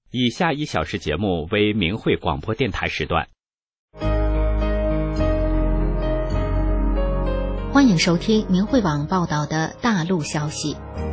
以下1小时节目为明慧广播电台时段。 欢迎收听明慧网报道的大陆消息。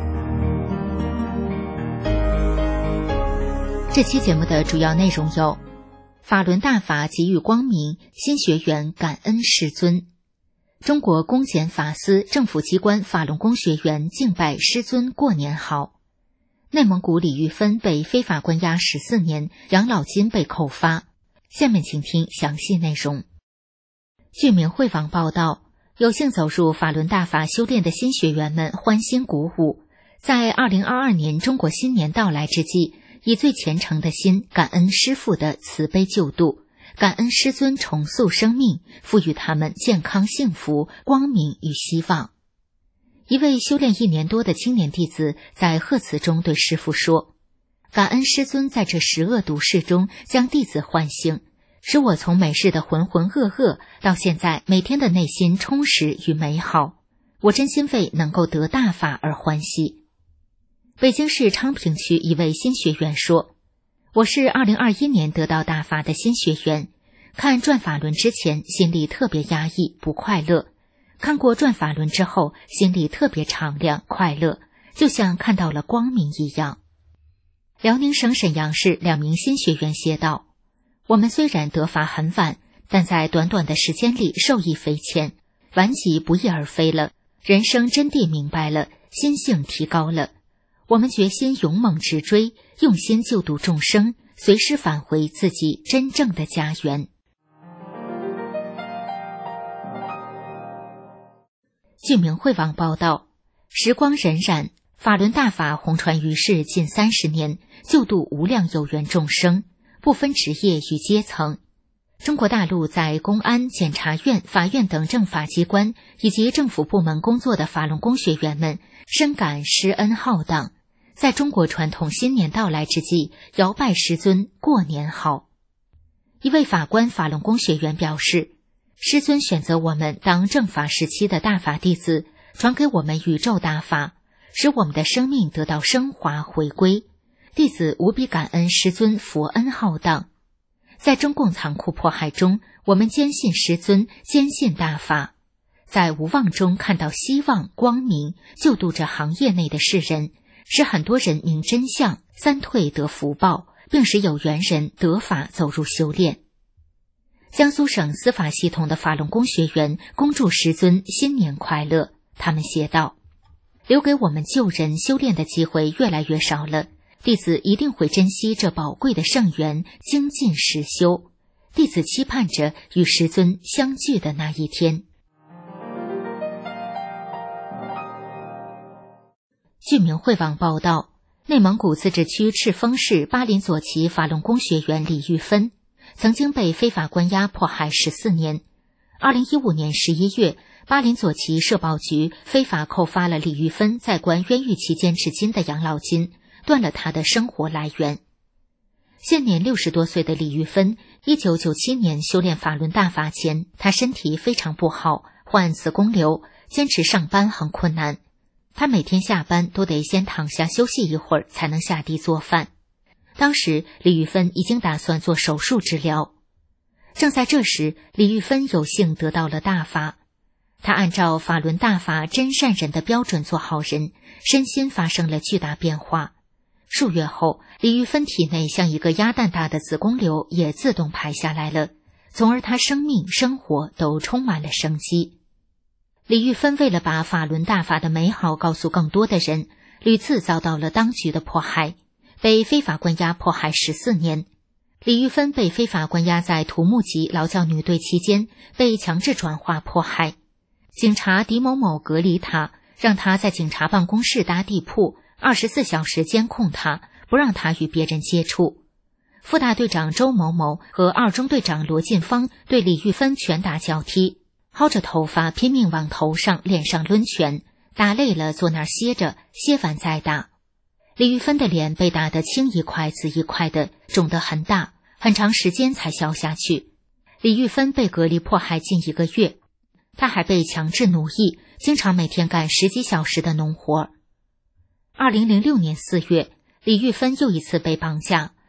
这期节目的主要内容有：法轮大法给予光明，新学员感恩师尊；中国公检法司政府机关法轮功学员敬拜师尊过年好；内蒙古李玉芬被非法关押14年，养老金被扣发。下面请听详细内容。据明慧网报道，有幸走入法轮大法修炼的新学员们欢欣鼓舞，在2022年中国新年到来之际，以最虔诚的心感恩师父的慈悲救度，感恩师尊重塑生命，赋予他们健康幸福、光明与希望。一位修炼1年多的青年弟子在贺词中对师父说：感恩师尊在这10恶毒世中将弟子唤醒，使我从每日的浑浑噩噩到现在每天的内心充实与美好，我真心为能够得大法而欢喜。北京市昌平区一位新学员说：我是2021年得到大法的新学员，看转法轮之前心里特别压抑不快乐，看过转法轮之后心里特别敞亮快乐，就像看到了光明一样。辽宁省沈阳市2名新学员写道：我们虽然得法很晚，但在短短的时间里受益匪浅，顽疾不翼而飞了，人生真谛明白了，心性提高了。我们决心勇猛直追，用心救度众生，随时返回自己真正的家园。据明慧网报道，时光荏苒，法轮大法红传于世近30年，救度无量有缘众生，不分职业与阶层。中国大陆在公安、检察院、法院等政法机关以及政府部门工作的法轮功学员们深感师恩浩荡，在中国传统新年到来之际，遥拜师尊过年好。一位法官法轮功学员表示，师尊选择我们当正法时期的大法弟子，传给我们宇宙大法，使我们的生命得到升华回归，弟子无比感恩师尊佛恩浩荡。在中共残酷迫害中，我们坚信师尊，坚信大法，在无望中看到希望光明，救度着行业内的世人，使很多人明真相，三退得福报，并使有缘人得法走入修炼。江苏省司法系统的法轮功学员恭祝师尊新年快乐，他们写道：留给我们救人修炼的机会越来越少了，弟子一定会珍惜这宝贵的圣缘，精进实修。弟子期盼着与师尊相聚的那一天。据明慧网报道，内蒙古自治区赤峰市巴林左旗法轮功学员李玉芬曾经被非法关押迫害14年。2015年11月，巴林左旗社保局非法扣发了李玉芬在关冤狱期间至今的养老金，断了他的生活来源。现年60多岁的李玉芬，1997年修炼法轮大法前，他身体非常不好，患子宫瘤，坚持上班很困难。他每天下班都得先躺下休息一会儿，才能下地做饭。当时李玉芬已经打算做手术治疗。正在这时，李玉芬有幸得到了大法。他按照法轮大法真善人的标准做好人，身心发生了巨大变化。数月后，李玉芬体内像一个鸭蛋大的子宫瘤也自动排下来了，从而她生命生活都充满了生机。李玉芬为了把法轮大法的美好告诉更多的人，屡次遭到了当局的迫害，被非法关押迫害14年。李玉芬被非法关押在土木级劳教女队期间，被强制转化迫害。警察狄某某隔离他，让他在警察办公室搭地铺，24小时监控他，不让他与别人接触。副大队长周某某和2中队长罗进芳对李玉芬拳打脚踢，薅着头发拼命往头上脸上抡拳，打累了坐那儿歇着，歇完再打。李玉芬的脸被打得青一块紫一块的，肿得很大，很长时间才消下去。李玉芬被隔离迫害近1个月，她还被强制奴役，经常每天干10几小时的农活。2006年4月，李玉芬又一次被绑架，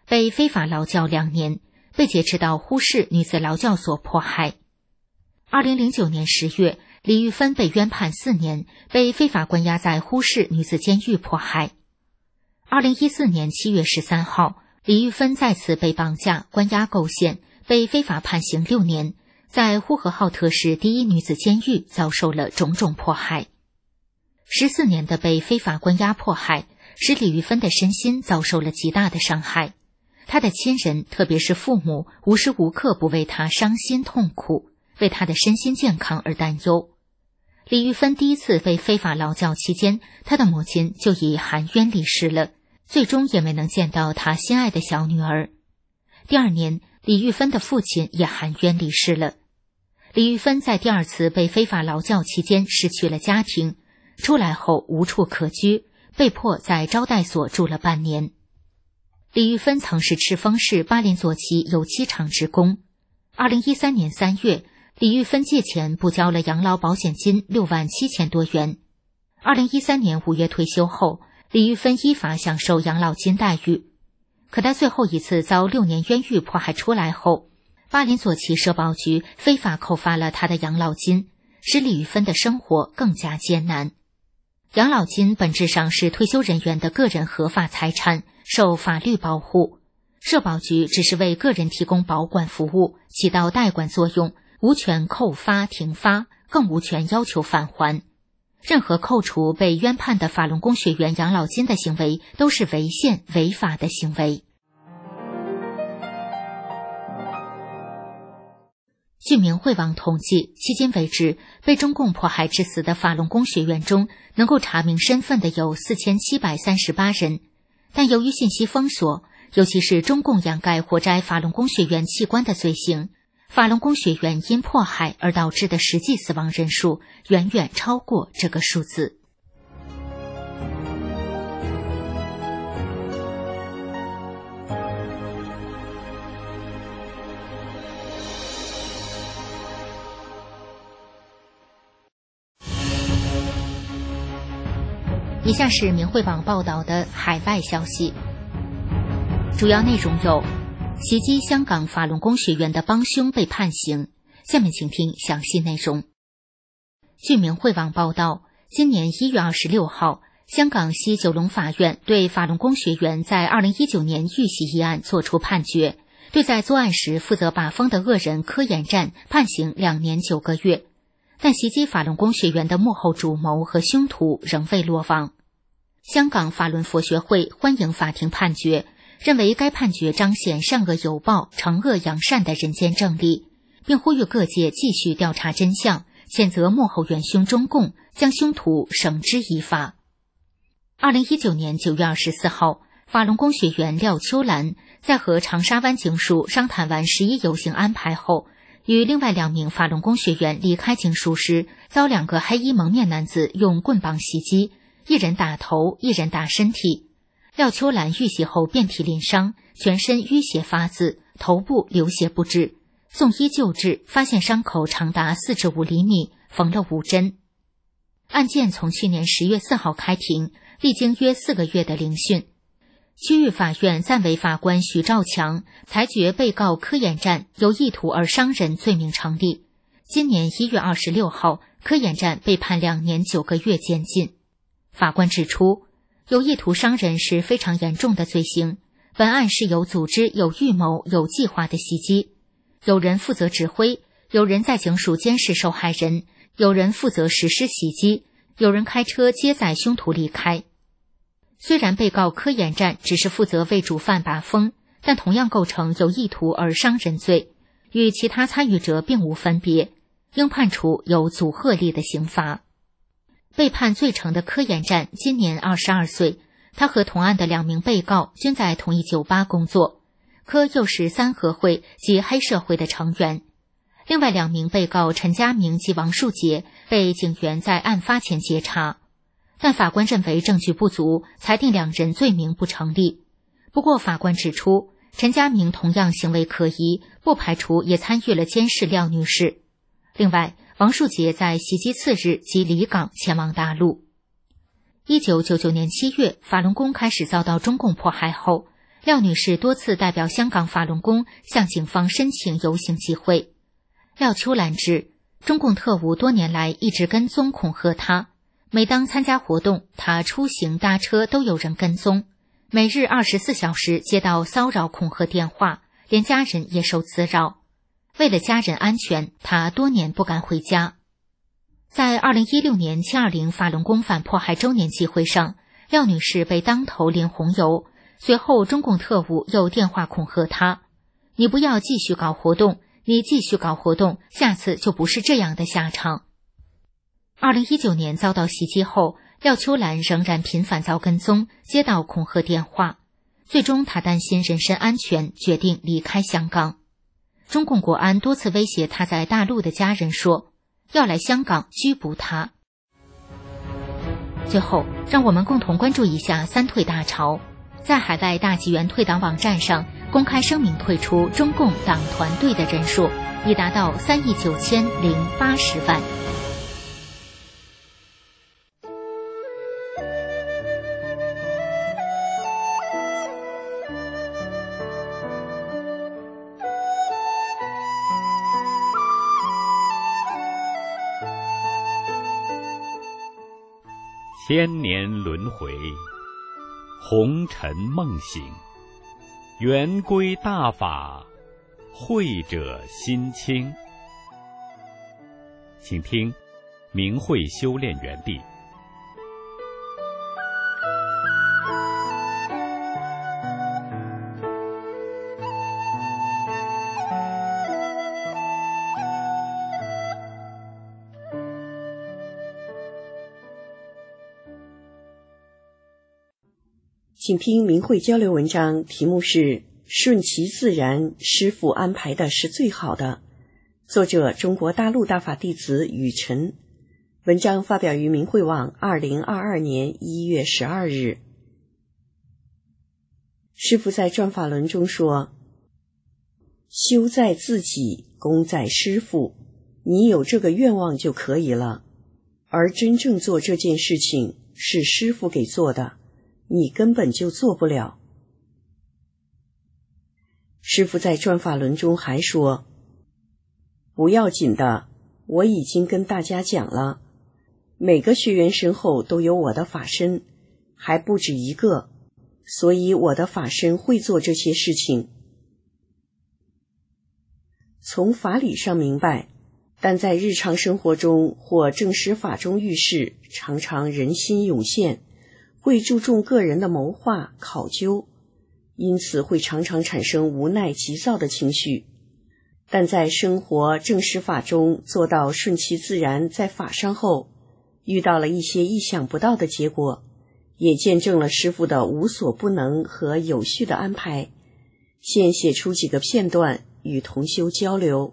被非法劳教2年，被劫持到呼市女子劳教所迫害。2009年10月，李玉芬被冤判4年，被非法关押在呼市女子监狱迫害。2014年7月13号，李玉芬再次被绑架关押构陷，被非法判刑6年，在呼和浩特市第一女子监狱遭受了种种迫害。14年的被非法关押迫害，使李玉芬的身心遭受了极大的伤害。她的亲人，特别是父母，无时无刻不为她伤心痛苦，为她的身心健康而担忧。李玉芬第一次被非法劳教期间，她的母亲就已含冤离世了，最终也没能见到她心爱的小女儿。第2年，李玉芬的父亲也含冤离世了。李玉芬在第2次被非法劳教期间失去了家庭，出来后无处可居，被迫在招待所住了半年。李玉芬曾是赤峰市巴林左旗油漆厂职工。2013年3月，李玉芬借钱不交了养老保险金6万7千多元。2013年5月退休后，李玉芬依法享受养老金待遇。可他最后一次遭6年冤狱迫害出来后，巴林左旗社保局非法扣发了他的养老金，使李玉芬的生活更加艰难。养老金本质上是退休人员的个人合法财产，受法律保护。社保局只是为个人提供保管服务，起到代管作用，无权扣发、停发，更无权要求返还。任何扣除被冤判的法轮功学员养老金的行为，都是违宪违法的行为。据明慧网统计，迄今为止，被中共迫害致死的法轮功学员中，能够查明身份的有4738人。但由于信息封锁，尤其是中共掩盖活摘法轮功学员器官的罪行，法轮功学员因迫害而导致的实际死亡人数远远超过这个数字。以下是明慧网报道的海外消息，主要内容有：袭击香港法轮功学员的帮凶被判刑。下面请听详细内容。据明慧网报道，今年1月26号，香港西九龙法院对法轮功学员在2019年遇袭一案作出判决，对在作案时负责把风的恶人柯延占判刑2年9个月。但袭击法轮功学员的幕后主谋和凶徒仍未落网。香港法轮佛学会欢迎法庭判决，认为该判决彰显善恶有报、惩恶扬善的人间正理，并呼吁各界继续调查真相，谴责幕后元凶中共，将凶徒绳之以法。2019年9月24号，法轮功学员廖秋兰在和长沙湾警署商谈完11游行安排后，与另外2名法轮功学员离开警署时，遭2个黑衣蒙面男子用棍棒袭击，一人打头，一人打身体。廖秋兰遇袭后遍体鳞伤，全身淤血发紫，头部流血不止，送医救治，发现伤口长达4至5厘米，缝了5针。案件从去年10月4号开庭，历经约4个月的聆讯。区域法院暂委法官徐兆强裁决被告柯延占有意图而伤人罪名成立。今年1月26号，柯延占被判2年9个月监禁。法官指出，有意图伤人是非常严重的罪行，本案是有组织、有预谋、有计划的袭击，有人负责指挥，有人在警署监视受害人，有人负责实施袭击，有人开车接载凶徒离开。虽然被告柯延占只是负责为主犯把风，但同样构成有意图而伤人罪，与其他参与者并无分别，应判处有阻吓力的刑罚。被判罪成的柯延占今年22岁，他和同案的2名被告均在同一酒吧工作，柯又是三合会及黑社会的成员。另外2名被告陈家明及王树杰被警员在案发前截查，但法官认为证据不足，裁定2人罪名不成立。不过法官指出，陈家明同样行为可疑，不排除也参与了监视廖女士。另外，王树杰在袭击次日即离港前往大陆。1999年7月，法轮功开始遭到中共迫害后， 廖女士多次代表香港法轮功向警方申请游行集会。廖秋兰指，中共特务多年来一直跟踪恐吓她，每当参加活动，她出行搭车都有人跟踪，每日24小时接到骚扰恐吓电话，连家人也受滋扰。为了家人安全，她多年不敢回家。在2016年720法轮功反迫害周年集会上，廖女士被当头淋红油，随后中共特务又电话恐吓她，你不要继续搞活动，你继续搞活动，下次就不是这样的下场。2019年遭到袭击后，廖秋兰仍然频繁遭跟踪，接到恐吓电话，最终她担心人身安全，决定离开香港。中共国安多次威胁她在大陆的家人说，要来香港拘捕她。最后，让我们共同关注一下三退大潮。在海外大纪元退党网站上公开声明退出中共党团队的人数已达到39080万。 千年轮回，红尘梦醒，圆规大法，慧者心清。请听明慧修炼园地。 请听明慧交流文章，题目是顺其自然，师父安排的是最好的。作者中国大陆大法弟子雨辰。文章发表于明慧网2022年1月12日。师父在转法轮中说，修在自己，功在师父，你有这个愿望就可以了。而真正做这件事情是师父给做的，你根本就做不了。师父在转法轮中还说，不要紧的，我已经跟大家讲了，每个学员身后都有我的法身，还不止一个，所以我的法身会做这些事情。从法理上明白，但在日常生活中或正实法中遇事，常常人心涌现，会注重个人的谋划考究，因此会常常产生无奈急躁的情绪。但在生活正实法中做到顺其自然，在法上后遇到了一些意想不到的结果，也见证了师父的无所不能和有序的安排。现写出几个片段与同修交流。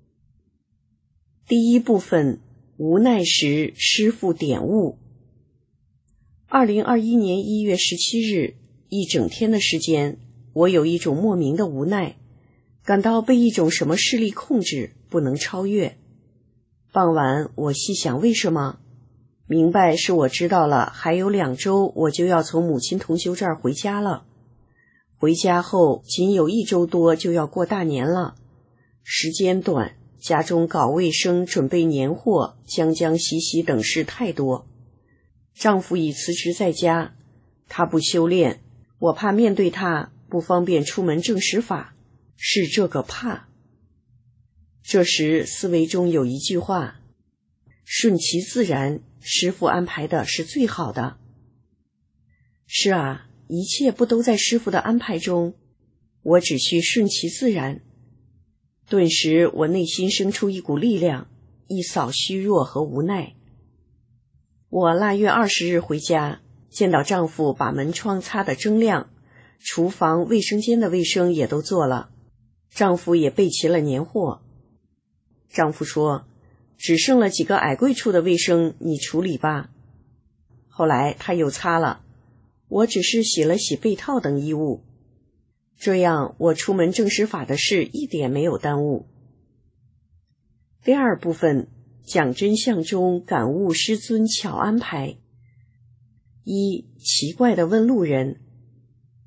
第一部分，无奈时师父点悟。2021年1月17日，一整天的时间，我有一种莫名的无奈，感到被一种什么势力控制，不能超越。傍晚，我细想为什么，明白是我知道了，还有2周我就要从母亲同修这儿回家了。回家后仅有1周多就要过大年了，时间短，家中搞卫生、准备年货、将洗洗等事太多。丈夫已辞职在家，他不修炼，我怕面对他不方便出门正实法，是这个怕。这时思维中有一句话，顺其自然，师父安排的是最好的。是啊，一切不都在师父的安排中，我只需顺其自然。顿时我内心生出一股力量，一扫虚弱和无奈。我腊月20日回家，见到丈夫把门窗擦得锃亮，厨房、卫生间的卫生也都做了，丈夫也备齐了年货。丈夫说，只剩了几个矮柜处的卫生，你处理吧。后来他又擦了，我只是洗了洗被套等衣物。这样我出门正实法的事一点没有耽误。第二部分，讲真相中感悟师尊巧安排。一、奇怪地问路人。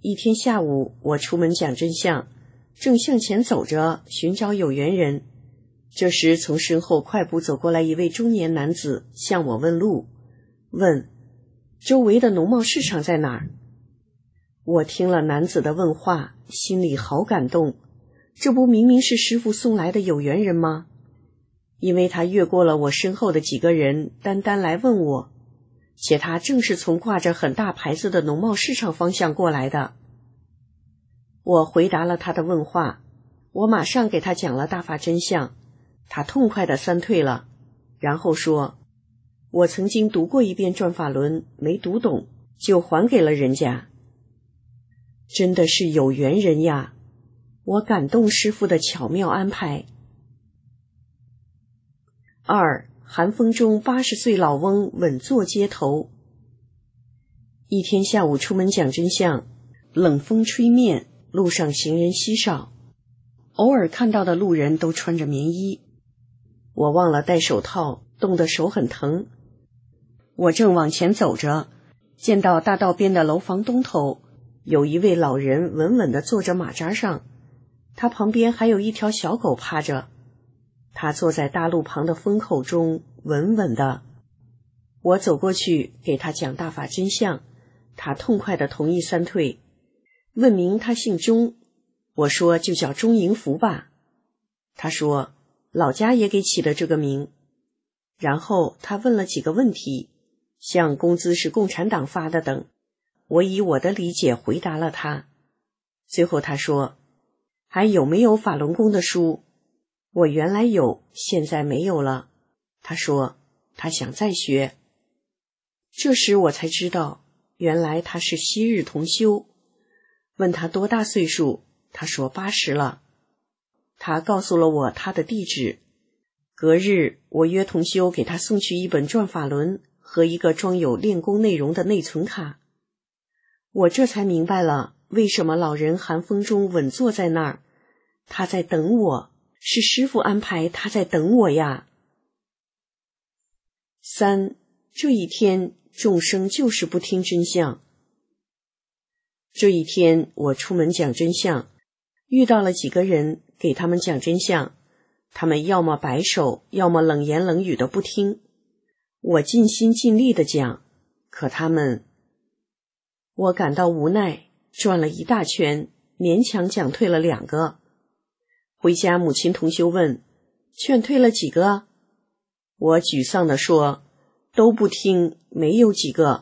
一天下午，我出门讲真相，正向前走着寻找有缘人，这时从身后快步走过来一位中年男子，向我问路，问周围的农贸市场在哪儿。我听了男子的问话，心里好感动，这不明明是师父送来的有缘人吗？因为他越过了我身后的几个人，单单来问我，且他正是从挂着很大牌子的农贸市场方向过来的。我回答了他的问话，我马上给他讲了大法真相，他痛快地三退了，然后说，我曾经读过一遍转法轮，没读懂，就还给了人家。真的是有缘人呀，我感动师父的巧妙安排。2. 寒风中80岁老翁稳坐街头。一天下午出门讲真相，冷风吹面，路上行人稀少，偶尔看到的路人都穿着棉衣。我忘了戴手套，冻得手很疼。我正往前走着，见到大道边的楼房东头有一位老人稳稳地坐着马扎上，他旁边还有一条小狗趴着，他坐在大路旁的风口中，稳稳的。我走过去给他讲大法真相，他痛快地同意三退，问明他姓钟，我说就叫钟迎福吧。他说老家也给起了这个名。然后他问了几个问题，像工资是共产党发的等，我以我的理解回答了他。最后他说，还有没有法轮功的书？我原来有，现在没有了。他说他想再学。这时我才知道，原来他是昔日同修。问他多大岁数，他说80了。他告诉了我他的地址。隔日我约同修给他送去一本转法轮和一个装有练功内容的内存卡。我这才明白了为什么老人寒风中稳坐在那儿，他在等我，是师父安排他在等我呀。3. 这一天众生就是不听真相。这一天我出门讲真相，遇到了几个人，给他们讲真相，他们要么摆手，要么冷言冷语的不听。我尽心尽力的讲，可他们……我感到无奈，转了一大圈，勉强讲退了2个。回家母亲同修问，劝退了几个？我沮丧地说，都不听，没有几个。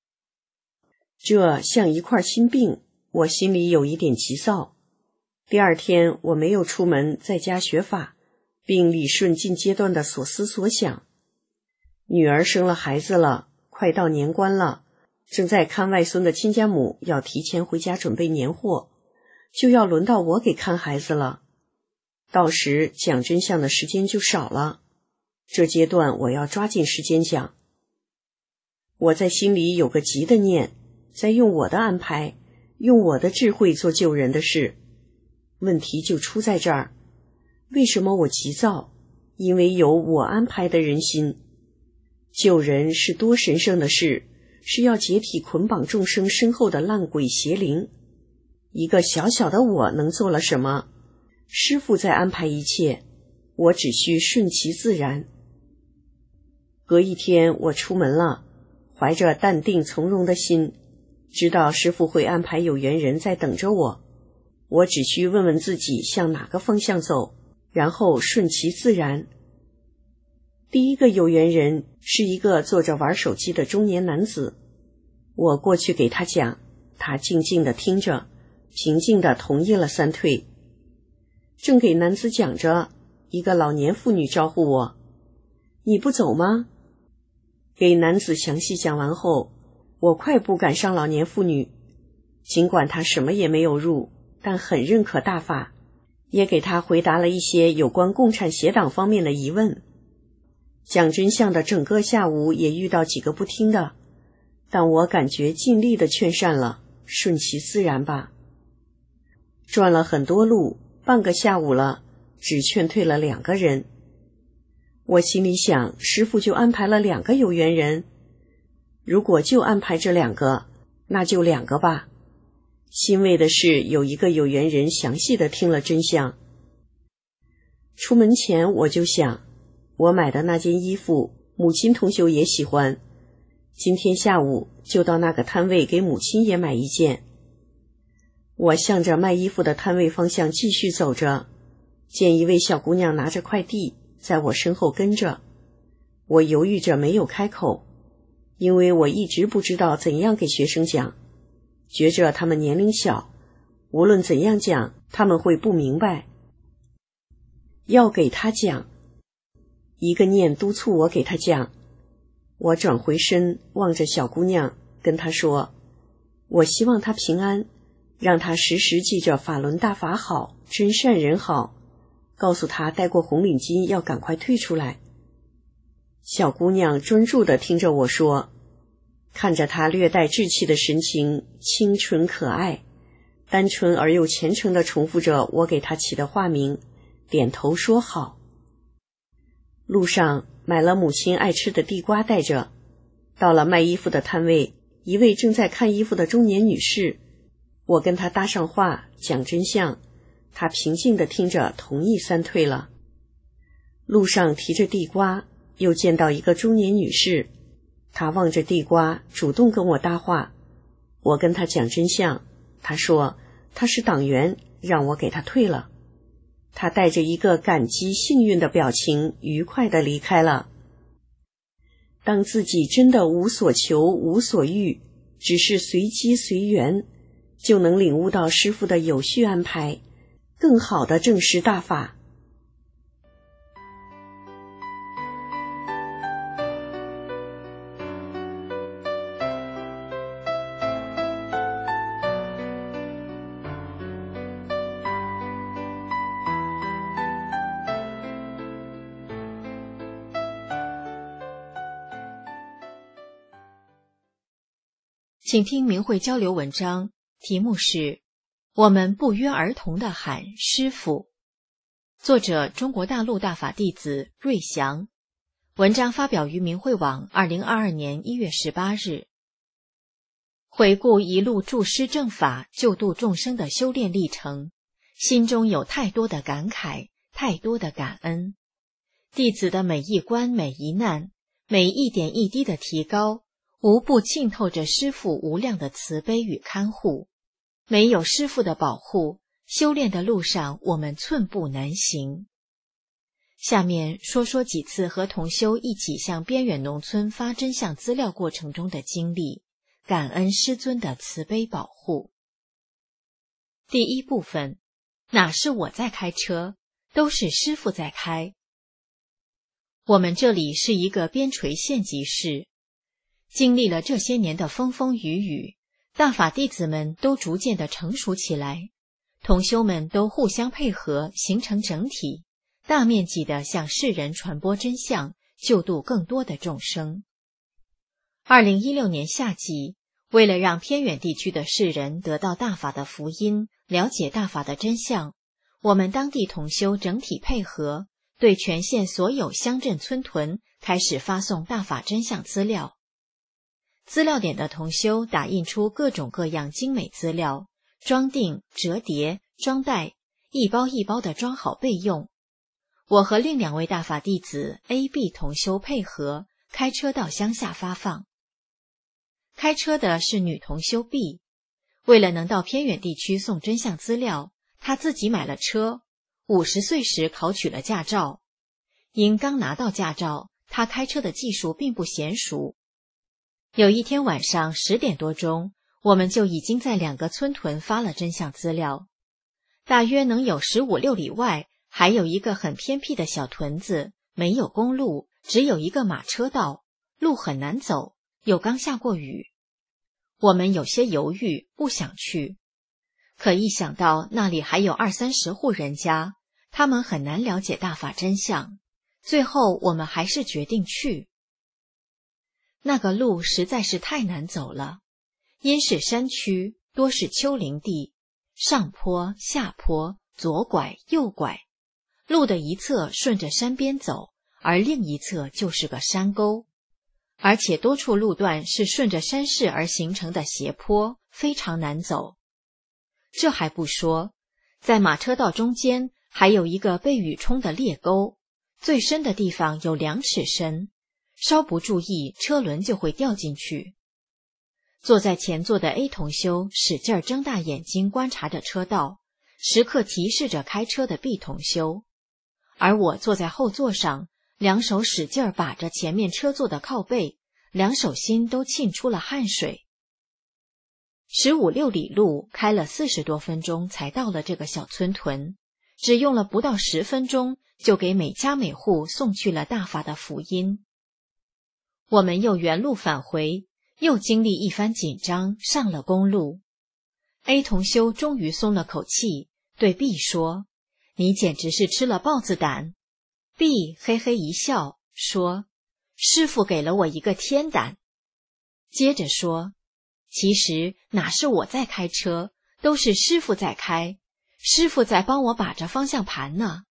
这像一块心病，我心里有一点急躁。第二天我没有出门，在家学法，并理顺近阶段的所思所想。女儿生了孩子了，快到年关了，正在看外孙的亲家母要提前回家准备年货，就要轮到我给看孩子了。到时讲真相的时间就少了，这阶段我要抓紧时间讲。我在心里有个急的念，在用我的安排，用我的智慧做救人的事。问题就出在这儿，为什么我急躁？因为有我安排的人心。救人是多神圣的事，是要解体捆绑众生身后的烂鬼邪灵。一个小小的我能做了什么？师父在安排一切，我只需顺其自然。隔一天我出门了，怀着淡定从容的心，知道师父会安排有缘人在等着我，我只需问问自己向哪个方向走，然后顺其自然。第一个有缘人是一个坐着玩手机的中年男子，我过去给他讲，他静静地听着，平静地同意了三退。正给男子讲着，一个老年妇女招呼我，你不走吗？给男子详细讲完后，我快步赶上老年妇女，尽管她什么也没有入，但很认可大法，也给她回答了一些有关共产协党方面的疑问。讲真相的整个下午也遇到几个不听的，但我感觉尽力的劝善了，顺其自然吧。转了很多路，半个下午了，只劝退了2个人。我心里想，师父就安排了2个有缘人，如果就安排这2个，那就2个吧。 欣慰的是，有一个有缘人详细的听了真相。出门前我就想，我买的那件衣服，母亲同修也喜欢，今天下午就到那个摊位给母亲也买一件。我向着卖衣服的摊位方向继续走着，见一位小姑娘拿着快递在我身后跟着。我犹豫着没有开口，因为我一直不知道怎样给学生讲，觉着他们年龄小，无论怎样讲他们会不明白。要给他讲，一个念督促我给他讲。我转回身望着小姑娘，跟她说，我希望她平安，让她时时记着法轮大法好，真善人好，告诉她戴过红领巾要赶快退出来。小姑娘专注地听着我说，看着她略带稚气的神情，清纯可爱，单纯而又虔诚地重复着我给她起的化名，点头说好。路上买了母亲爱吃的地瓜带着，到了卖衣服的摊位，一位正在看衣服的中年女士，我跟她搭上话，讲真相，她平静地听着，同意3退了。路上提着地瓜，又见到一个中年女士，她望着地瓜，主动跟我搭话，我跟她讲真相，她说她是党员，让我给她退了。她带着一个感激幸运的表情，愉快地离开了。当自己真的无所求无所欲，只是随机随缘，就能领悟到师父的有序安排，更好地证实大法。 请听明慧交流文章，题目是我们不约而同地喊师父，作者中国大陆大法弟子瑞祥，文章发表于明慧网2022年1月18日。回顾一路助师正法救度众生的修炼历程，心中有太多的感慨，太多的感恩。弟子的每一关每一难，每一点一滴的提高，无不浸透着师父无量的慈悲与看护。没有师父的保护，修炼的路上我们寸步难行。下面说说几次和同修一起向边远农村发真相资料过程中的经历，感恩师尊的慈悲保护。第一部分，哪是我在开车，都是师父在开。我们这里是一个边陲县级市，经历了这些年的风风雨雨，大法弟子们都逐渐的成熟起来，同修们都互相配合，形成整体，大面积的向世人传播真相，救度更多的众生。2016年夏季，为了让偏远地区的世人得到大法的福音，了解大法的真相，我们当地同修整体配合，对全县所有乡镇村屯开始发送大法真相资料。资料点的同修打印出各种各样精美资料，装订、折叠、装袋，一包一包的装好备用。我和另2位大法弟子 A、B 同修配合，开车到乡下发放。开车的是女同修 B， 为了能到偏远地区送真相资料，她自己买了车，50岁时考取了驾照。因刚拿到驾照，她开车的技术并不娴熟。有一天晚上10点多钟，我们就已经在2个村屯发了真相资料。大约能有15、16里外，还有一个很偏僻的小屯子，没有公路，只有一个马车道，路很难走，又刚下过雨。我们有些犹豫，不想去。可一想到那里还有20、30户人家，他们很难了解大法真相，最后我们还是决定去。那个路实在是太难走了，因是山区，多是丘陵地，上坡下坡，左拐右拐，路的一侧顺着山边走，而另一侧就是个山沟，而且多处路段是顺着山势而形成的斜坡，非常难走。 这还不说，在马车道中间还有一个被雨冲的裂沟，最深的地方有2尺深，稍不注意车轮就会掉进去。坐在前座的 A 同修使劲睁大眼睛观察着车道，时刻提示着开车的 B 同修，而我坐在后座上，2手使劲把着前面车座的靠背，2手心都沁出了汗水。15、16里路开了40多分钟才到了这个小村屯，只用了不到10分钟就给每家每户送去了大法的福音。我们又原路返回，又经历一番紧张，上了公路。A 同修终于松了口气，对 B 说：“你简直是吃了豹子胆。” B 嘿嘿一笑，说：“师父给了我一个天胆。”接着说：“其实哪是我在开车，都是师父在开，师父在帮我把着方向盘呢。”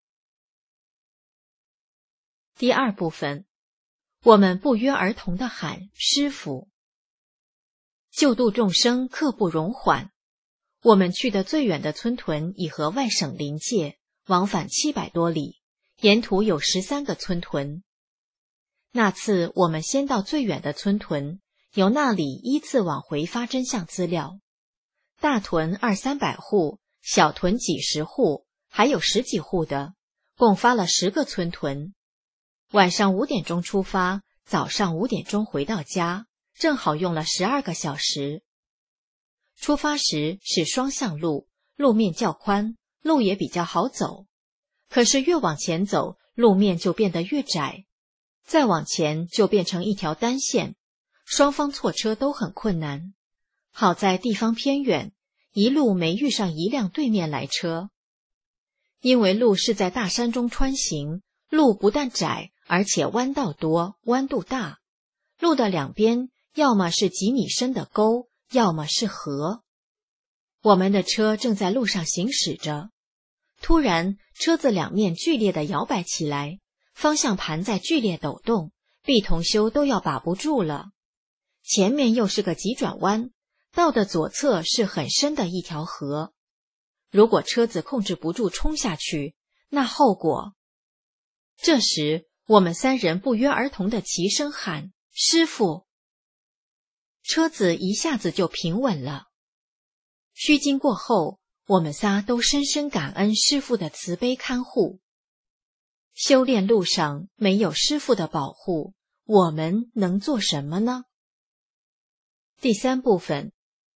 第2部分，我们不约而同地喊师父。救度众生刻不容缓。我们去的最远的村屯已和外省邻界，往返700多里，沿途有13个村屯。那次我们先到最远的村屯，由那里依次往回发真相资料。大屯200-300户，小屯几十户，还有10几户的，共发了10个村屯。晚上5点钟出发，早上5点钟回到家，正好用了12个小时。出发时是双向路，路面较宽，路也比较好走。可是越往前走，路面就变得越窄，再往前就变成一条单线，双方错车都很困难。好在地方偏远，一路没遇上一辆对面来车。因为路是在大山中穿行，路不但窄，而且弯道多，弯度大。路的两边要么是几米深的沟，要么是河。我们的车正在路上行驶着，突然车子两面剧烈地摇摆起来，方向盘在剧烈抖动，B同修都要把不住了。前面又是个急转弯，道的左侧是很深的一条河。如果车子控制不住冲下去，那后果……这时我们3人不约而同地齐声喊：“师父！”车子一下子就平稳了。虚惊过后，我们仨都深深感恩师父的慈悲看护。修炼路上没有师父的保护，我们能做什么呢？第3部分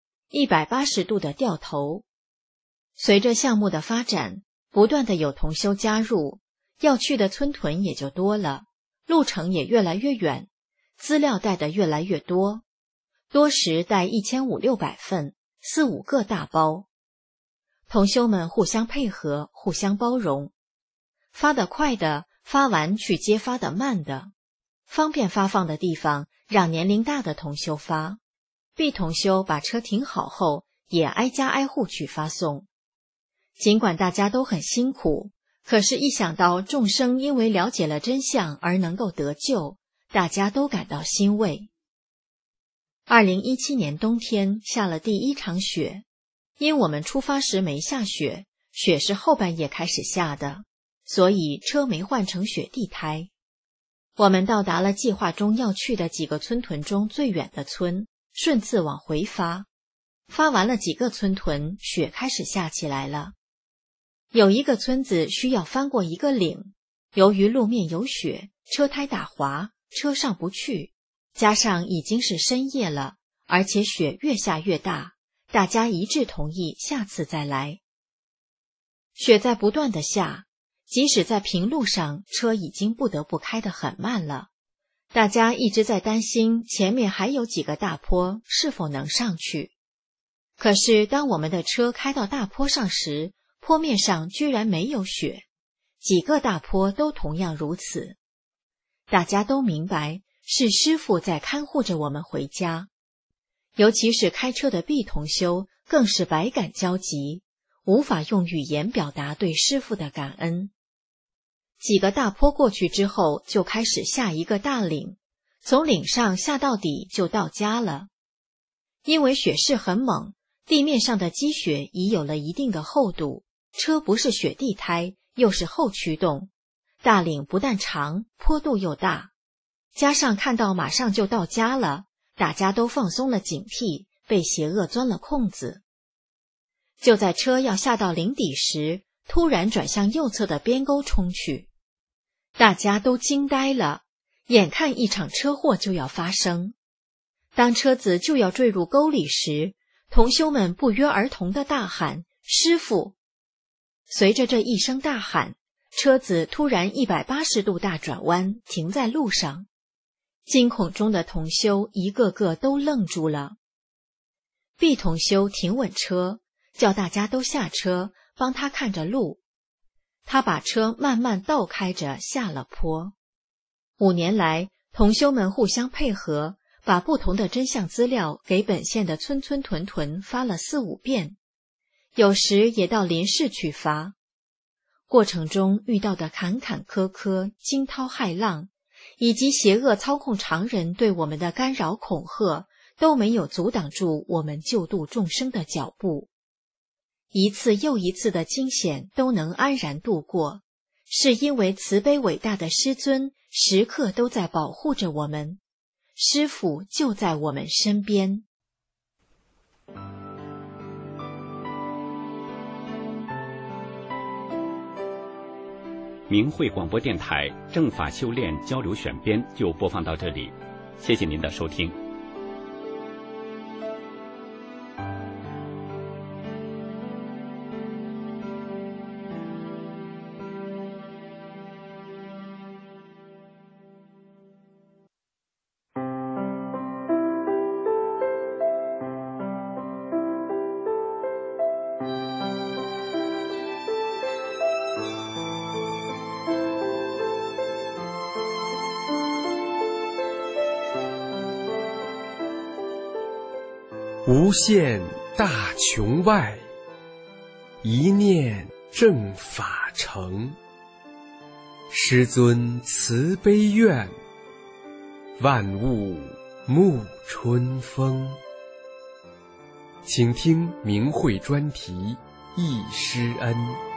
，180度的掉头。随着项目的发展，不断的有同修加入，要去的村屯也就多了，路程也越来越远，资料带的越来越多，多时带1500-600份，4、5个大包。同修们互相配合，互相包容，发得快的发完去接发得慢的，方便发放的地方让年龄大的同修发。B 同修把车停好后，也挨家挨户去发送。尽管大家都很辛苦，可是一想到众生因为了解了真相而能够得救，大家都感到欣慰。2017年冬天下了第1场雪，因我们出发时没下雪，雪是后半夜开始下的，所以车没换成雪地胎。我们到达了计划中要去的几个村屯中最远的村，顺次往回发。发完了几个村屯，雪开始下起来了。有一个村子需要翻过一个岭，由于路面有雪，车胎打滑，车上不去，加上已经是深夜了，而且雪越下越大，大家一致同意下次再来。雪在不断的下，即使在平路上，车已经不得不开得很慢了。大家一直在担心前面还有几个大坡是否能上去。可是当我们的车开到大坡上时，坡面上居然没有雪，几个大坡都同样如此。大家都明白是师父在看护着我们回家，尤其是开车的 B 同修更是百感交集，无法用语言表达对师父的感恩。几个大坡过去之后，就开始下一个大岭，从岭上下到底就到家了。因为雪势很猛， 地面上的积雪已有了一定的厚度，车不是雪地胎，又是后驱动，大岭不但长，坡度又大，加上看到马上就到家了，大家都放松了警惕，被邪恶钻了空子。就在车要下到岭底时，突然转向右侧的边沟冲去，大家都惊呆了，眼看一场车祸就要发生。当车子就要坠入沟里时，同修们不约而同地大喊：师父！随着这一声大喊，车子突然180度大转弯，停在路上。惊恐中的同修一个个都愣住了。毕同修停稳车，叫大家都下车，帮他看着路。他把车慢慢倒开着下了坡。5年来，同修们互相配合，把不同的真相资料给本县的村村屯屯发了4、5遍，有时也到邻市去发。过程中遇到的坎坎坷坷、惊涛骇浪，以及邪恶操控常人对我们的干扰恐吓，都没有阻挡住我们救度众生的脚步。一次又一次的惊险都能安然度过，是因为慈悲伟大的师尊时刻都在保护着我们，师父就在我们身边。 明慧广播电台正法修炼交流选编就播放到这里，谢谢您的收听。 无限大穹外，一念正法成。师尊慈悲愿，万物沐春风。请听明慧专题忆师恩。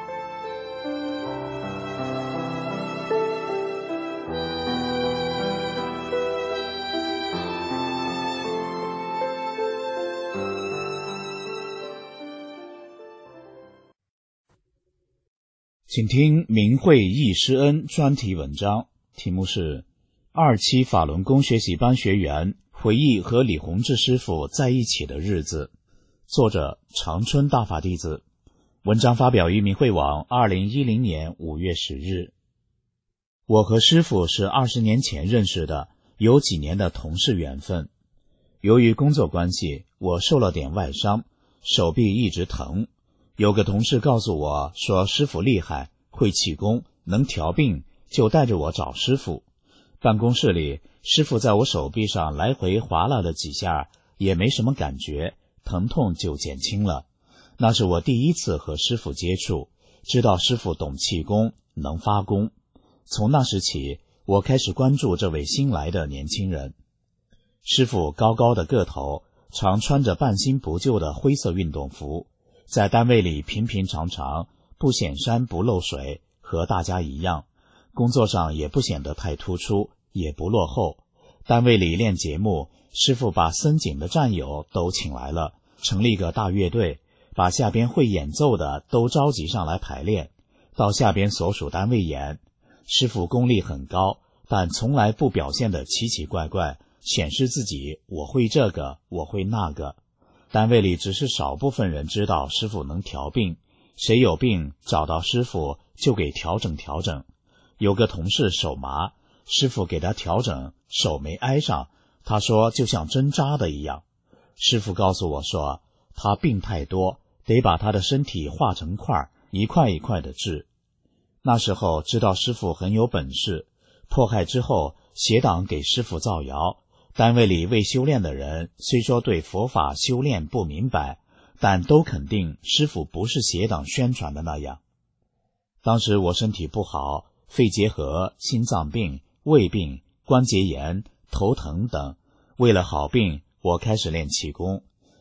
请听明慧忆师恩专题文章，题目是2期法轮功学习班学员回忆和李洪志师父在一起的日子，作者长春大法弟子。文章发表于明慧网2010年5月10日。我和师父是20年前认识的，有几年的同事缘分。由于工作关系，我受了点外伤，手臂一直疼。有个同事告诉我说师父厉害，会气功，能调病，就带着我找师父。办公室里，师父在我手臂上来回划拉了几下，也没什么感觉，疼痛就减轻了。那是我第一次和师父接触，知道师父懂气功，能发功。从那时起，我开始关注这位新来的年轻人。师父高高的个头，常穿着半新不旧的灰色运动服，在单位里平平常常，不显山不漏水，和大家一样。工作上也不显得太突出，也不落后。单位里练节目，师父把森景的战友都请来了，成立个大乐队，把下边会演奏的都召集上来排练，到下边所属单位演。师父功力很高，但从来不表现得奇奇怪怪，显示自己我会这个，我会那个。单位里只是少部分人知道师父能调病，谁有病找到师父就给调整调整。有个同事手麻，师父给他调整，手没挨上，他说就像针扎的一样。师父告诉我说，他病太多，得把他的身体化成块，一块一块的治。那时候知道师父很有本事，迫害之后，邪党给师父造谣。单位里未修炼的人虽说对佛法修炼不明白，但都肯定师父不是邪党宣传的那样。当时我身体不好，肺结核、心脏病、胃病、关节炎、头疼等。为了好病，我开始练气功。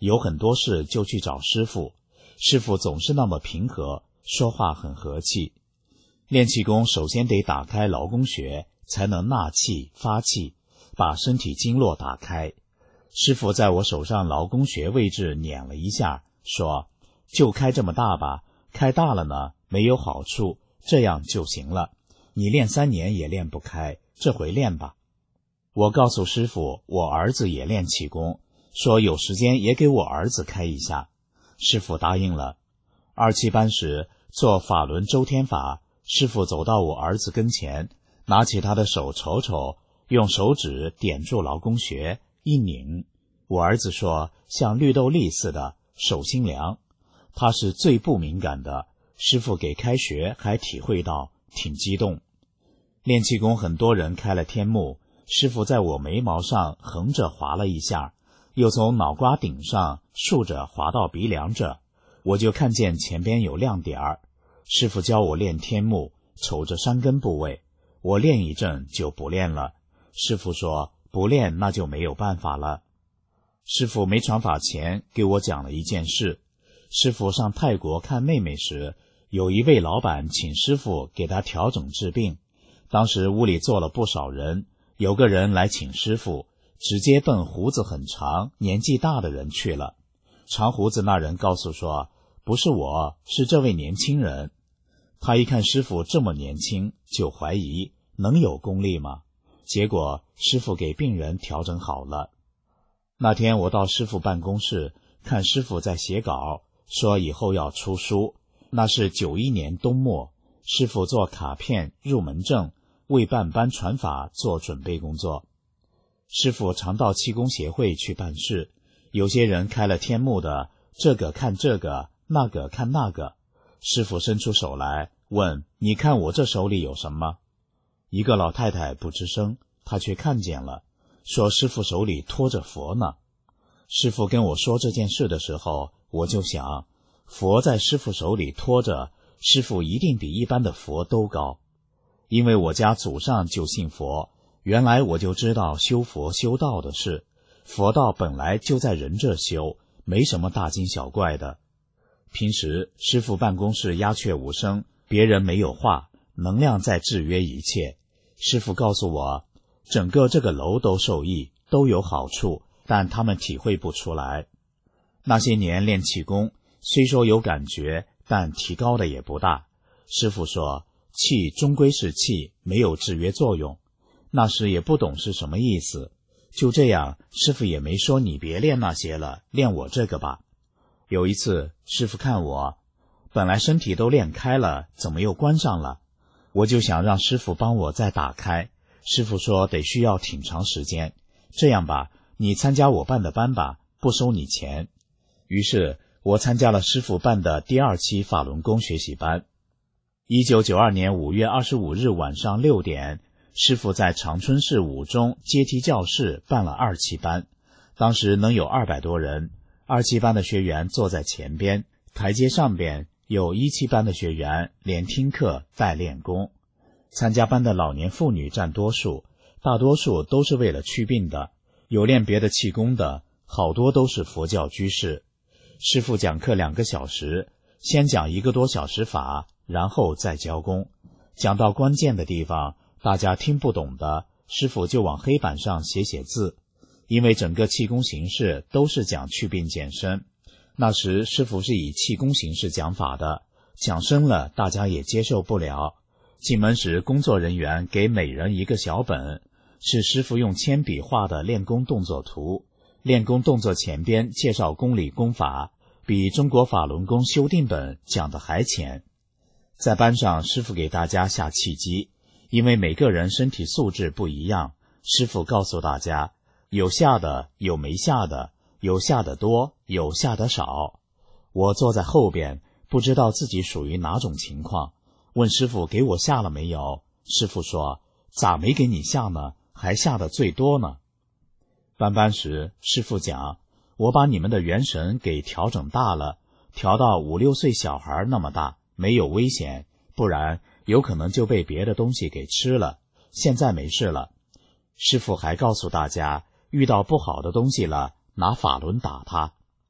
有很多事就去找师傅，师傅总是那么平和，说话很和气。练气功首先得打开劳宫穴，才能纳气发气，把身体经络打开。师傅在我手上劳宫穴位置捻了一下，说：就开这么大吧，开大了呢没有好处，这样就行了，你练3年也练不开，这回练吧。我告诉师傅，我儿子也练气功，说有时间也给我儿子开一下。师傅答应了。2期班时做法轮周天法，师傅走到我儿子跟前，拿起他的手瞅瞅，用手指点住劳宫穴一拧，我儿子说像绿豆粒似的，手心凉。他是最不敏感的，师傅给开穴还体会到，挺激动。练气功很多人开了天目，师傅在我眉毛上横着划了一下，又从脑瓜顶上竖着划到鼻梁这，我就看见前边有亮点儿。师傅教我练天目，瞅着山根部位，我练一阵就不练了。师傅说不练那就没有办法了。师傅没传法前给我讲了一件事，师傅上泰国看妹妹时，有一位老板请师傅给他调整治病。当时屋里坐了不少人，有个人来请师傅，直接奔胡子很长年纪大的人去了。长胡子那人告诉说，不是我，是这位年轻人。他一看师傅这么年轻，就怀疑能有功力吗？结果师傅给病人调整好了。那天我到师傅办公室，看师傅在写稿，说以后要出书。那是91年冬末，师傅做卡片入门证，为办班传法做准备工作。师傅常到气功协会去办事，有些人开了天目的，这个看这个，那个看那个。师傅伸出手来问，你看我这手里有什么？一个老太太不吱声，她却看见了，说师傅手里托着佛呢。师傅跟我说这件事的时候，我就想，佛在师傅手里托着，师傅一定比一般的佛都高。因为我家祖上就信佛，原来我就知道修佛修道的事，佛道本来就在人这修，没什么大惊小怪的。平时师傅办公室鸦雀无声，别人没有话，能量在制约一切。师傅告诉我，整个这个楼都受益，都有好处，但他们体会不出来。那些年练气功，虽说有感觉，但提高的也不大。师傅说，气终归是气，没有制约作用。那时也不懂是什么意思，就这样，师傅也没说你别练那些了，练我这个吧。有一次师傅看我，本来身体都练开了，怎么又关上了？我就想让师傅帮我再打开，师傅说得需要挺长时间。这样吧，你参加我办的班吧，不收你钱。于是我参加了师傅办的第2期法轮功学习班。1992年5月25日晚上6点，师傅在长春市5中阶梯教室办了2期班，当时能有200多人。2期班的学员坐在前边，台阶上边有1期班的学员连听课带练功。参加班的老年妇女占多数，大多数都是为了祛病的，有练别的气功的，好多都是佛教居士。师傅讲课2个小时，先讲1个多小时法，然后再教功。讲到关键的地方，大家听不懂的，师傅就往黑板上写字。因为整个气功形式都是讲祛病健身，那时师傅是以气功形式讲法的，讲深了大家也接受不了。进门时工作人员给每人1个小本，是师傅用铅笔画的练功动作图，练功动作前边介绍功理功法，比中国法轮功修订本讲的还浅。在班上师傅给大家下气机，因为每个人身体素质不一样，师傅告诉大家，有下的，有没下的，有下的多，有下的少。我坐在后边，不知道自己属于哪种情况，问师傅给我下了没有？师傅说，咋没给你下呢？还下的最多呢。办班时，师傅讲，我把你们的元神给调整大了，调到5、6岁小孩那么大，没有危险，不然有可能就被别的东西给吃了。现在没事了。师傅还告诉大家，遇到不好的东西了，拿法轮打它。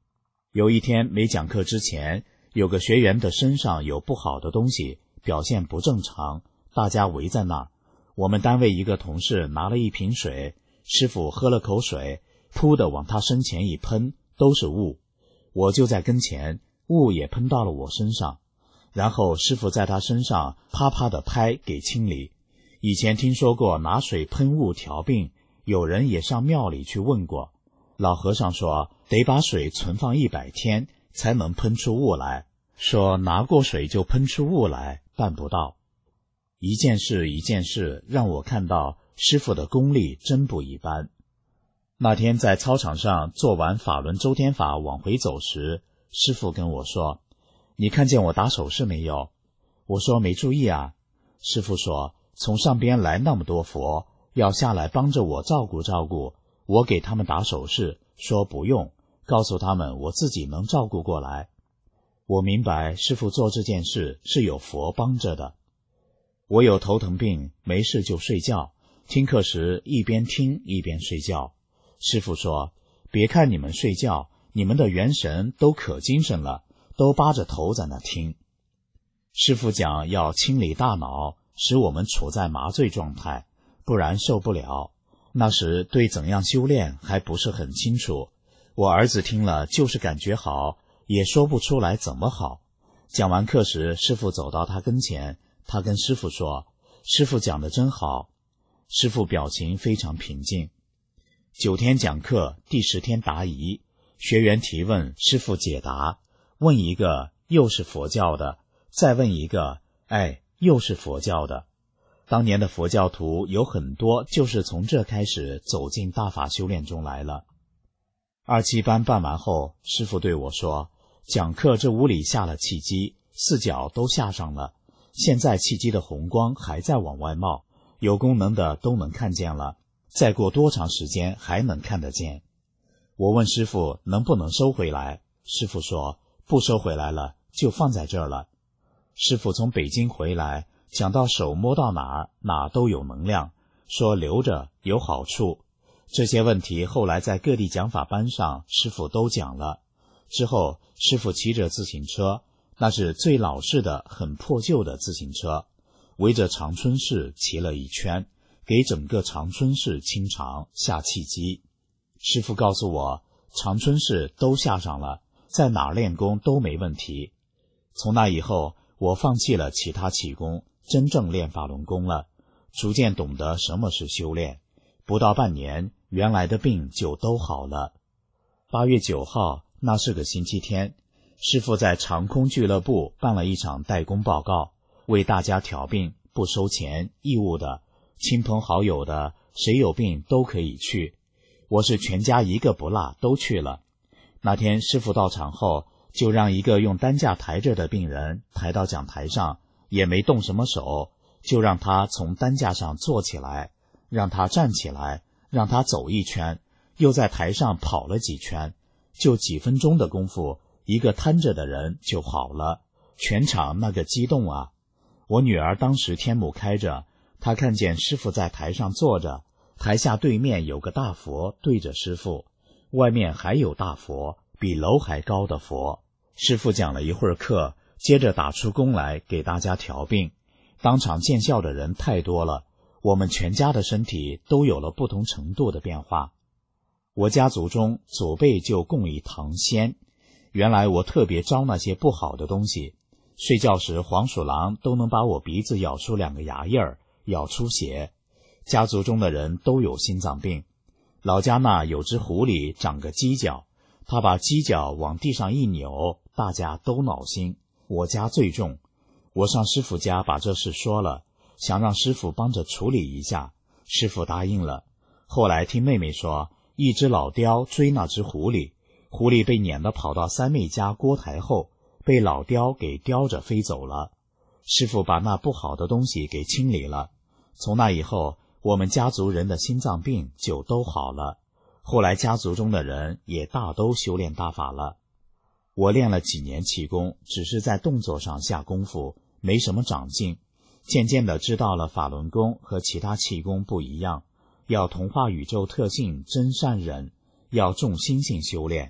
有一天没讲课之前，有个学员的身上有不好的东西，表现不正常，大家围在那儿。我们单位一个同事拿了一瓶水，师傅喝了口水，噗的往他身前一喷，都是雾。我就在跟前，雾也喷到了我身上。然后师傅在他身上啪啪的拍，给清理。以前听说过拿水喷雾调病，有人也上庙里去问过。老和尚说得把水存放100天才能喷出雾来，说拿过水就喷出雾来，办不到。一件事一件事让我看到师傅的功力真不一般。那天在操场上做完法轮周天法往回走时，师傅跟我说，你看见我打手势没有？我说没注意啊。师傅说，从上边来那么多佛，要下来帮着我照顾照顾，我给他们打手势，说不用，告诉他们我自己能照顾过来。我明白师傅做这件事是有佛帮着的。我有头疼病，没事就睡觉，听课时一边听一边睡觉。师傅说，别看你们睡觉，你们的元神都可精神了，都扒着头在那听。师傅讲要清理大脑，使我们处在麻醉状态，不然受不了。那时对怎样修炼还不是很清楚，我儿子听了就是感觉好，也说不出来怎么好。讲完课时，师傅走到他跟前，他跟师傅说，师傅讲得真好。师傅表情非常平静。9天讲课，第10天答疑，学员提问，师傅解答，问一个又是佛教的，再问一个，又是佛教的。当年的佛教徒有很多就是从这开始走进大法修炼中来了。2期班办完后，师傅对我说，讲课这屋里下了契机，4角都下上了，现在契机的红光还在往外冒，有功能的都能看见了，再过多长时间还能看得见。我问师傅能不能收回来，师傅说不收回来了，就放在这儿了。师傅从北京回来，讲到手摸到哪都有能量，说留着有好处。这些问题后来在各地讲法班上师傅都讲了。之后师傅骑着自行车，那是最老式的很破旧的自行车，围着长春市骑了一圈，给整个长春市清场下契机。师傅告诉我，长春市都下上了，在哪儿练功都没问题。从那以后，我放弃了其他气功，真正练法轮功了，逐渐懂得什么是修炼。不到半年，原来的病就都好了。8月9号，那是个星期天，师傅在长空俱乐部办了一场代工报告，为大家调病，不收钱，义务的，亲朋好友的，谁有病都可以去。我是全家一个不落都去了。那天师傅到场后，就让一个用担架抬着的病人抬到讲台上，也没动什么手，就让他从担架上坐起来，让他站起来，让他走一圈，又在台上跑了几圈，就几分钟的功夫，一个瘫着的人就好了。全场那个激动啊！我女儿当时天幕开着，她看见师傅在台上坐着，台下对面有个大佛对着师傅，外面还有大佛，比楼还高的佛。师傅讲了一会儿课，接着打出功来给大家调病。当场见效的人太多了，我们全家的身体都有了不同程度的变化。我家族中祖辈就供一堂仙，原来我特别招那些不好的东西，睡觉时黄鼠狼都能把我鼻子咬出2个牙印儿，咬出血。家族中的人都有心脏病。老家那有只狐狸长个犄角，他把犄角往地上一扭，大家都闹心。我家最重，我上师傅家把这事说了，想让师傅帮着处理一下，师傅答应了。后来听妹妹说，一只老雕追那只狐狸，狐狸被撵得跑到三妹家锅台后，被老雕给叼着飞走了。师傅把那不好的东西给清理了。从那以后，我们家族人的心脏病就都好了。后来家族中的人也大都修炼大法了。我练了几年气功，只是在动作上下功夫，没什么长进。渐渐地知道了法轮功和其他气功不一样，要同化宇宙特性真善忍，要重心性修炼，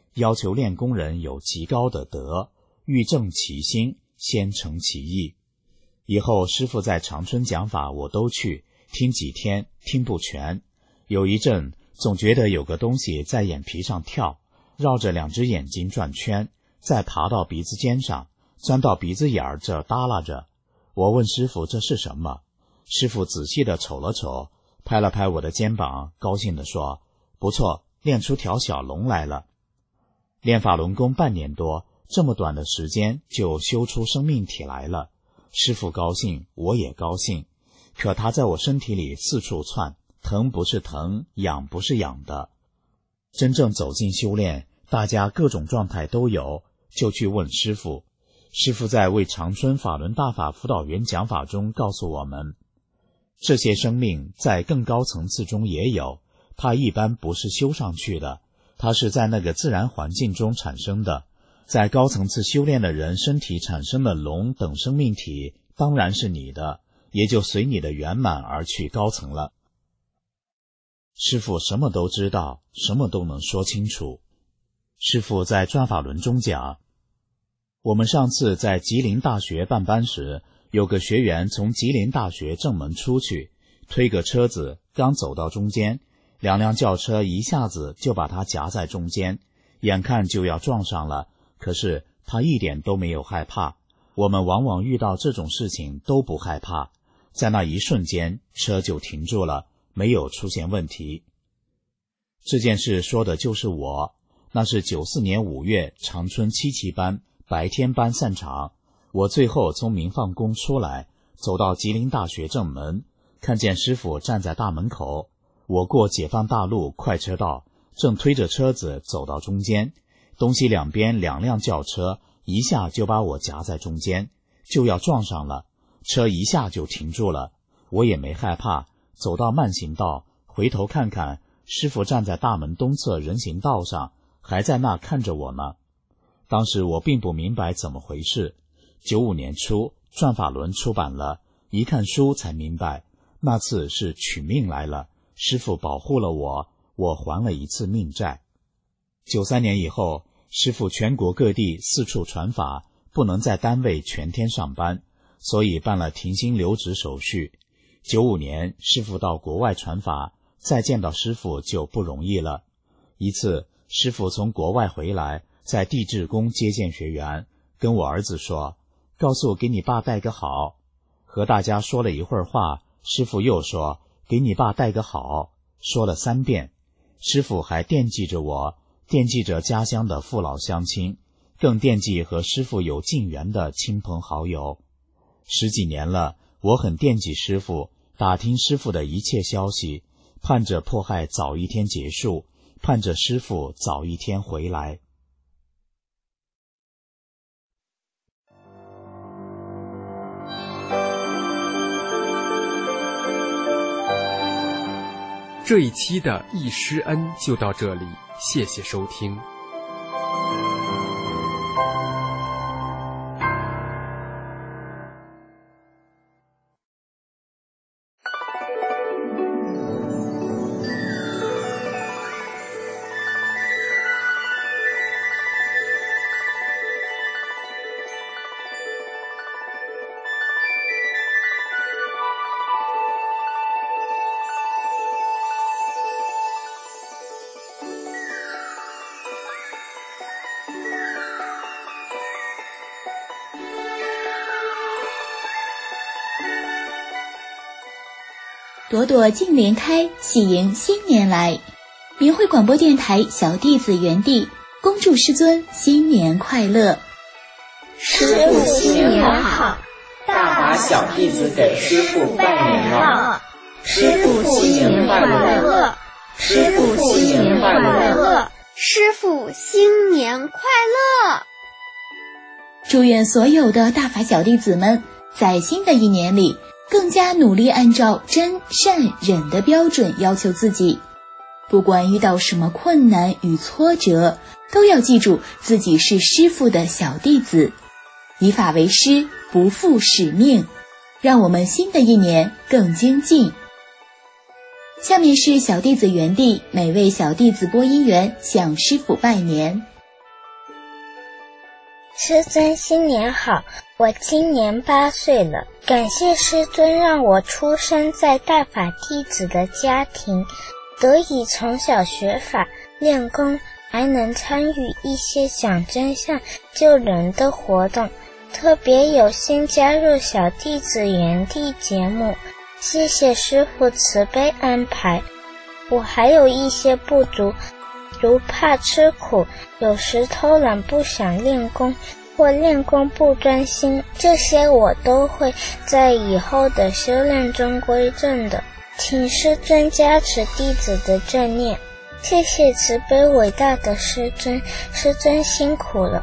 要求练功人有极高的德，欲正其心，先诚其意。以后师父在长春讲法，我都去听几天，听不全。有一阵总觉得有个东西在眼皮上跳，绕着2只眼睛转圈，再爬到鼻子尖上，钻到鼻子眼儿这耷拉着。我问师父这是什么？师父仔细地瞅了瞅，拍了拍我的肩膀，高兴地说：不错，练出条小龙来了。练法轮功半年多，这么短的时间就修出生命体来了。师父高兴，我也高兴。可他在我身体里四处窜，疼不是疼，痒不是痒的。真正走进修炼，大家各种状态都有，就去问师父。师父在为长春法轮大法辅导员讲法中告诉我们，这些生命在更高层次中也有，它一般不是修上去的，它是在那个自然环境中产生的。在高层次修炼的人身体产生的龙等生命体当然是你的，也就随你的圆满而去高层了。师父什么都知道，什么都能说清楚。师父在转法轮中讲，我们上次在吉林大学办班时，有个学员从吉林大学正门出去，推个车子，刚走到中间，2辆轿车一下子就把他夹在中间，眼看就要撞上了，可是他一点都没有害怕。我们往往遇到这种事情都不害怕，在那一瞬间车就停住了，没有出现问题。这件事说的就是我，那是94年5月长春7期班白天班散场，我最后从明放宫出来，走到吉林大学正门，看见师父站在大门口。我过解放大路快车道，正推着车子走到中间，东西两边2辆轿车一下就把我夹在中间，就要撞上了，车一下就停住了。我也没害怕，走到慢行道，回头看看师父站在大门东侧人行道上，还在那看着我呢。当时我并不明白怎么回事。95年初转法轮出版了，一看书才明白，那次是取命来了，师父保护了我，我还了一次命债。93年以后，师父全国各地四处传法，不能在单位全天上班，所以办了停薪留职手续。95年师父到国外传法，再见到师父就不容易了。一次师父从国外回来，在地质宫接见学员，跟我儿子说，告诉给你爸带个好。和大家说了一会儿话，师父又说，给你爸带个好，说了3遍。师父还惦记着我，惦记着家乡的父老乡亲，更惦记和师父有近缘的亲朋好友。10几年了，我很惦记师父，打听师父的一切消息，盼着迫害早一天结束，盼着师父早一天回来。 这一期的忆师恩就到这里，谢谢收听。 朵朵净莲开，喜迎新年来。明慧广播电台小弟子园地，恭祝师尊新年快乐。 师父新年好，大把小弟子给师父拜年了。师父新年快乐，师父新年快乐， 师父新年快乐。 祝愿所有的大法小弟子们在新的一年里更加努力按照真善忍的标准要求自己，不管遇到什么困难与挫折，都要记住自己是师父的小弟子，以法为师，不负使命，让我们新的一年更精进。下面是小弟子园地每位小弟子播音员向师父拜年。 师尊新年好，我今年8岁了，感谢师尊让我出生在大法弟子的家庭，得以从小学法练功，还能参与一些讲真相救人的活动，特别有幸加入小弟子园地节目，谢谢师父慈悲安排。我还有一些不足，如怕吃苦，有时偷懒不想练功，或练功不专心，这些我都会在以后的修炼中归正的，请师尊加持弟子的正念。谢谢慈悲伟大的师尊，师尊辛苦了。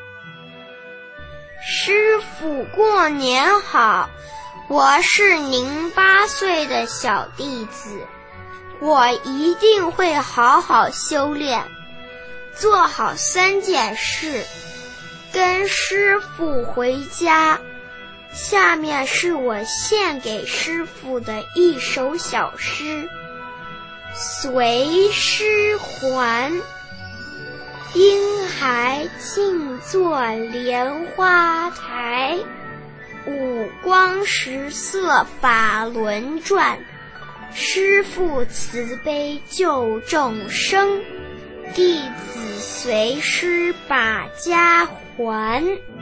师父过年好，我是您8岁的小弟子，我一定会好好修炼，做好3件事，跟师父回家。下面是我献给师父的一首小诗：随师还，婴孩静坐莲花台，五光十色法轮转，师父慈悲救众生，弟子随师把家还。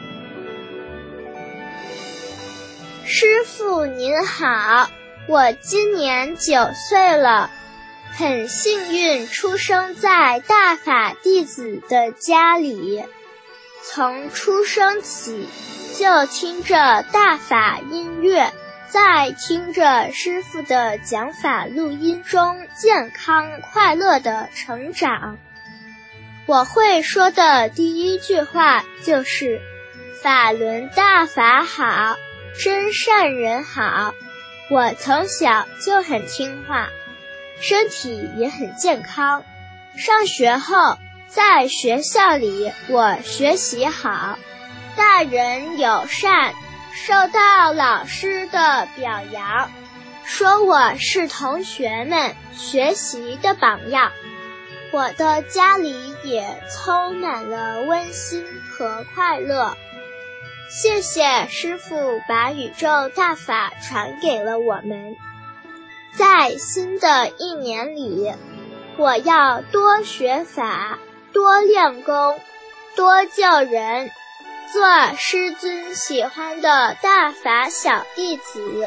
师父您好，我今年9岁了，很幸运出生在大法弟子的家里，从出生起就听着大法音乐，在听着师父的讲法录音中健康快乐的成长。我会说的第一句话就是法轮大法好，真善人好。我从小就很听话，身体也很健康。上学后，在学校里我学习好，待人友善，受到老师的表扬，说我是同学们学习的榜样。我的家里也充满了温馨和快乐。谢谢师父把宇宙大法传给了我们。在新的一年里，我要多学法，多练功，多救人，做师尊喜欢的大法小弟子。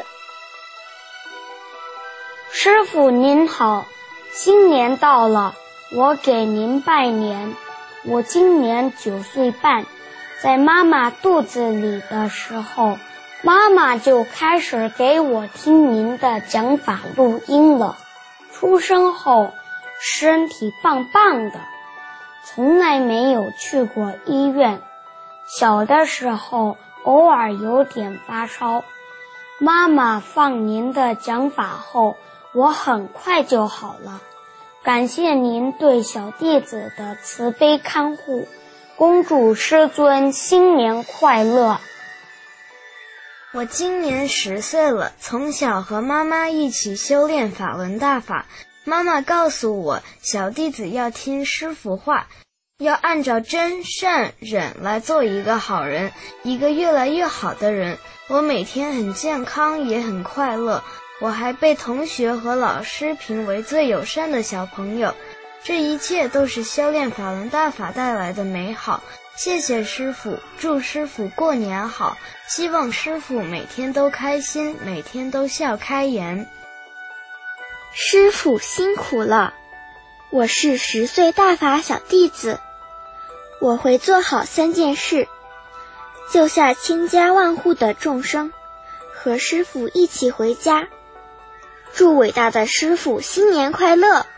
师父您好，新年到了，我给您拜年。我今年9岁半，在妈妈肚子里的时候，妈妈就开始给我听您的讲法录音了。出生后，身体棒棒的，从来没有去过医院。小的时候，偶尔有点发烧。妈妈放您的讲法后，我很快就好了。感谢您对小弟子的慈悲看护，恭祝师尊新年快乐。 我今年10岁了，从小和妈妈一起修炼法轮大法。妈妈告诉我，小弟子要听师父话，要按照真善忍来做一个好人，一个越来越好的人。我每天很健康，也很快乐。我还被同学和老师评为最友善的小朋友。这一切都是修炼法轮大法带来的美好。谢谢师父，祝师父过年好，希望师父每天都开心，每天都笑开颜。 师父辛苦了，我是10岁大法小弟子，我会做好3件事，救下千家万户的众生，和师父一起回家。祝伟大的师父新年快乐。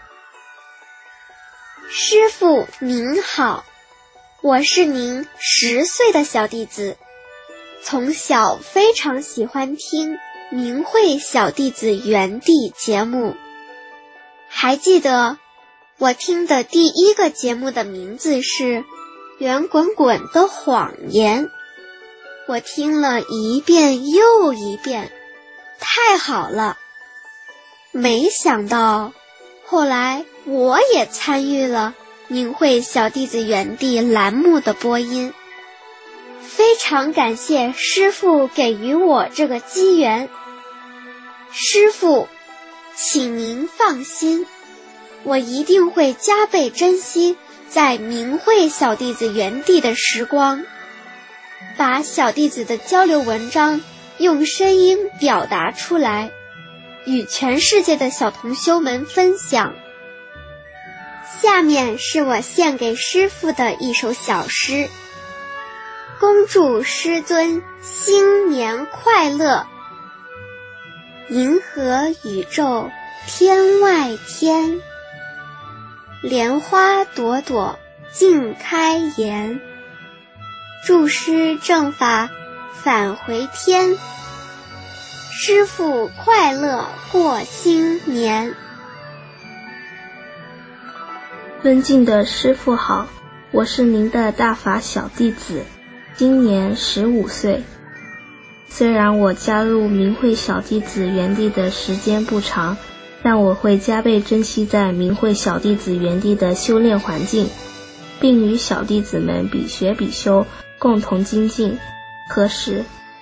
师父您好，我是您10岁的小弟子，从小非常喜欢听明慧小弟子园地节目。还记得我听的第1个节目的名字是圆滚滚的谎言，我听了一遍又一遍，太好了。没想到后来我也参与了明慧小弟子园地栏目的播音， 非常感谢师父给予我这个机缘。师父，请您放心，我一定会加倍珍惜在明慧小弟子园地的时光，把小弟子的交流文章用声音表达出来，与全世界的小同修们分享。下面是我献给师父的一首小诗：恭祝师尊新年快乐，银河宇宙天外天，莲花朵朵尽开颜，祝师正法返回天，师父快乐过新年。 尊敬的师父好，我是您的大法小弟子，今年15岁。虽然我加入明慧小弟子园地的时间不长，但我会加倍珍惜在明慧小弟子园地的修炼环境，并与小弟子们比学比修，共同精进。何时？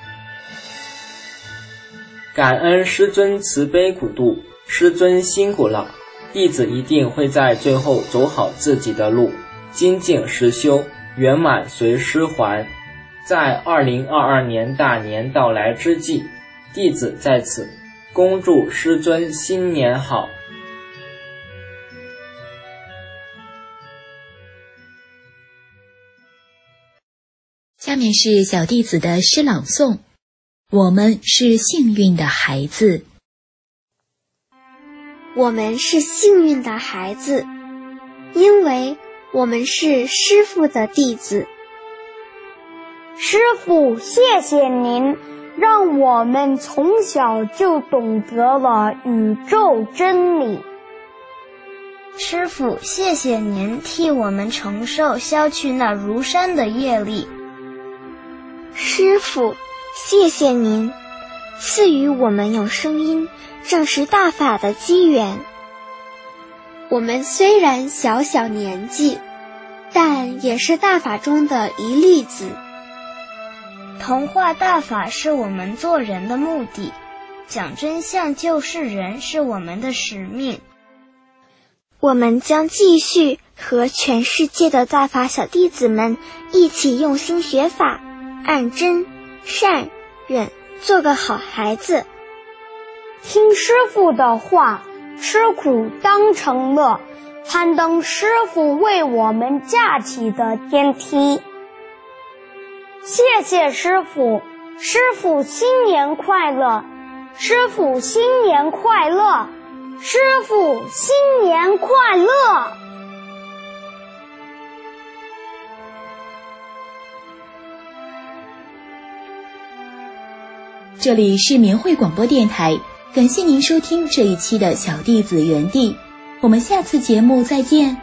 感恩师尊慈悲普度，师尊辛苦了，弟子一定会在最后走好自己的路，精进实修，圆满随师还。在2022年大年到来之际，弟子在此恭祝师尊新年好。 下面是小弟子的诗朗诵：我们是幸运的孩子。 我们是幸运的孩子，因为我们是师父的弟子。 师父，谢谢您，让我们从小就懂得了宇宙真理。 师父，谢谢您替我们承受消去那如山的业力。 师父，谢谢您赐予我们用声音证实大法的机缘。我们虽然小小年纪，但也是大法中的一粒子。 同化大法是我们做人的目的，讲真相救世人是我们的使命。 我们将继续和全世界的大法小弟子们一起用心学法，按真、善、忍，做个好孩子。 听师父的话，吃苦当成乐，攀登师父为我们架起的天梯。谢谢师父，师父新年快乐，师父新年快乐，师父新年快乐。 这里是明慧广播电台，感谢您收听这一期的小弟子园地，我们下次节目再见。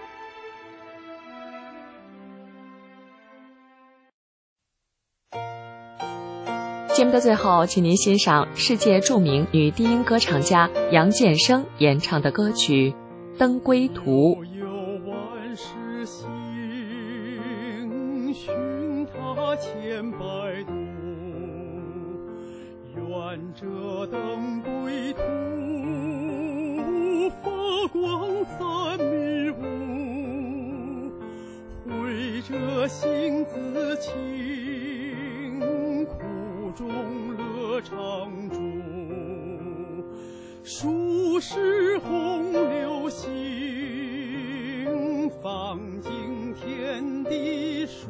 节目的最后，请您欣赏世界著名女低音歌唱家杨建生演唱的歌曲《登归途》。 寻他千百度，愿这登归途，发光散迷雾，绘着心自清，苦中乐常驻，数是洪流行，放尽天地数，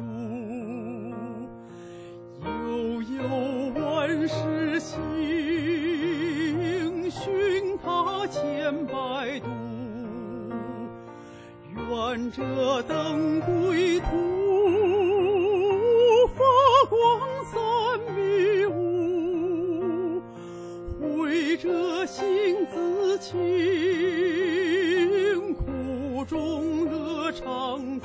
悠悠万世行，寻他千百度，愿这登归途，发光散迷雾，绘着心自清，苦中乐常驻，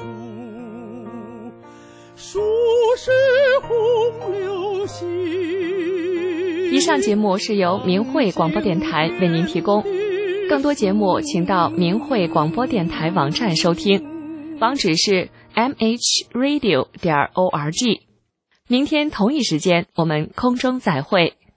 数是洪流行。 以上节目是由明慧广播电台为您提供，更多节目请到明慧广播电台网站收听，网址是mhradio.org。 明天同一时间我们空中再会。